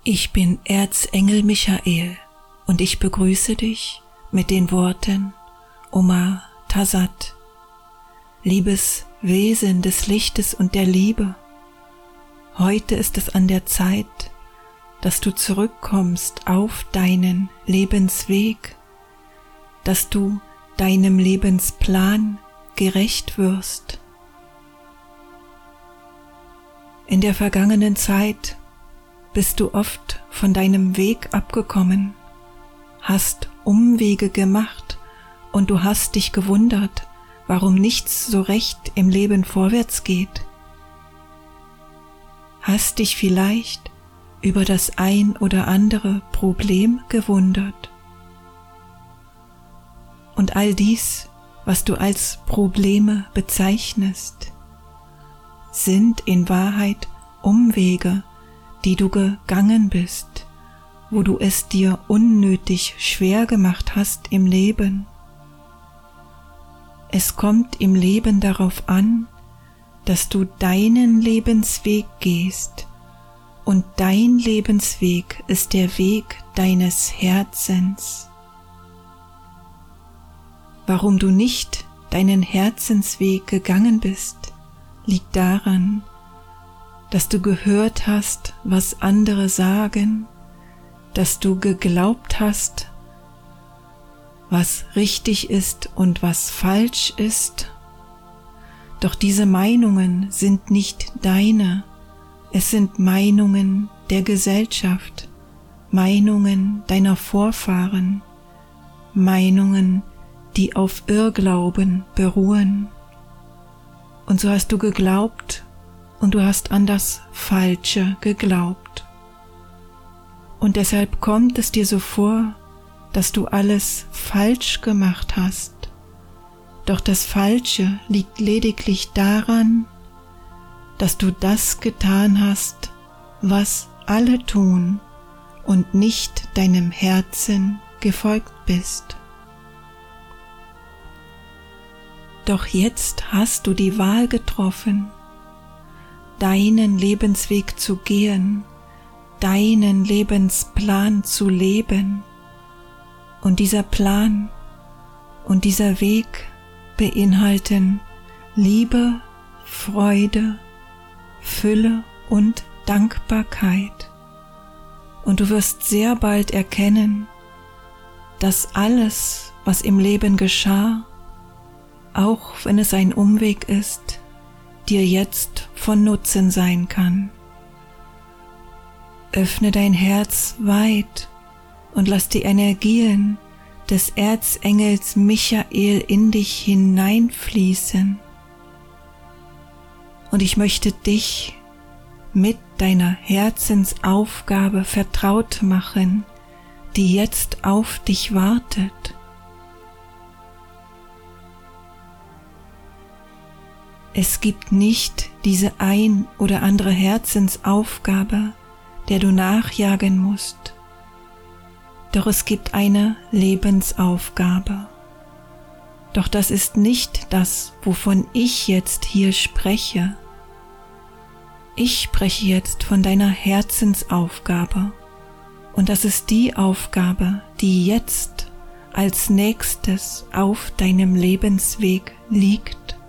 Ich bin Erzengel Michael und ich begrüße dich mit den Worten Oma Tasat, liebes Wesen des Lichtes und der Liebe. Heute ist es an der Zeit, dass du zurückkommst auf deinen Lebensweg, dass du deinem Lebensplan gerecht wirst. In der vergangenen Zeit bist du oft von deinem Weg abgekommen, hast Umwege gemacht und du hast dich gewundert, warum nichts so recht im Leben vorwärts geht. Hast dich vielleicht über das ein oder andere Problem gewundert. Und all dies, was du als Probleme bezeichnest, sind in Wahrheit Umwege, die du gegangen bist, wo du es dir unnötig schwer gemacht hast im Leben. Es kommt im Leben darauf an, dass du deinen Lebensweg gehst, und dein Lebensweg ist der Weg deines Herzens. Warum du nicht deinen Herzensweg gegangen bist, liegt daran, dass du gehört hast, was andere sagen, dass du geglaubt hast, was richtig ist und was falsch ist. Doch diese Meinungen sind nicht deine, es sind Meinungen der Gesellschaft, Meinungen deiner Vorfahren, Meinungen, die auf Irrglauben beruhen. Und so hast du geglaubt und du hast an das Falsche geglaubt. Und deshalb kommt es dir so vor, dass du alles falsch gemacht hast. Doch das Falsche liegt lediglich daran, dass du das getan hast, was alle tun und nicht deinem Herzen gefolgt bist. Doch jetzt hast du die Wahl getroffen, deinen Lebensweg zu gehen, deinen Lebensplan zu leben. Und dieser Plan und dieser Weg beinhalten Liebe, Freude, Fülle und Dankbarkeit. Und du wirst sehr bald erkennen, dass alles, was im Leben geschah, auch wenn es ein Umweg ist, dir jetzt von Nutzen sein kann. Öffne dein Herz weit und lass die Energien des Erzengels Michael in dich hineinfließen. Und ich möchte dich mit deiner Herzensaufgabe vertraut machen, die jetzt auf dich wartet. Es gibt nicht diese ein oder andere Herzensaufgabe, der du nachjagen musst. Doch es gibt eine Lebensaufgabe. Doch das ist nicht das, wovon ich jetzt hier spreche. Ich spreche jetzt von deiner Herzensaufgabe. Und das ist die Aufgabe, die jetzt als nächstes auf deinem Lebensweg liegt.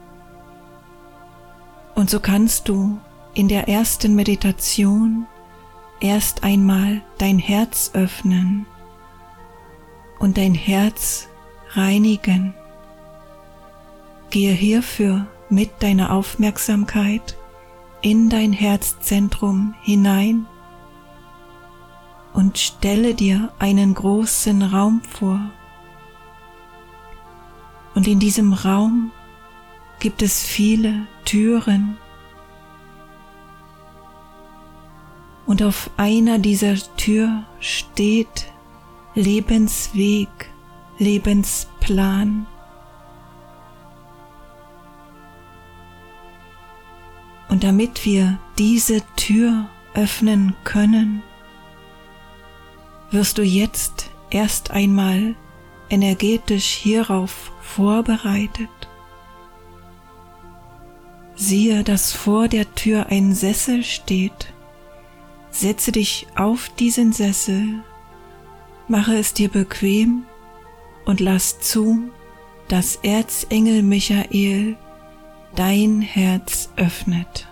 Und so kannst du in der ersten Meditation erst einmal dein Herz öffnen und dein Herz reinigen. Gehe hierfür mit deiner Aufmerksamkeit in dein Herzzentrum hinein und stelle dir einen großen Raum vor. Und in diesem Raum gibt es viele Türen. Und auf einer dieser Tür steht Lebensweg, Lebensplan. Und damit wir diese Tür öffnen können, wirst du jetzt erst einmal energetisch hierauf vorbereitet. Siehe, dass vor der Tür ein Sessel steht. setze dich auf diesen Sessel, mache es dir bequem und lass zu, dass Erzengel Michael dein Herz öffnet.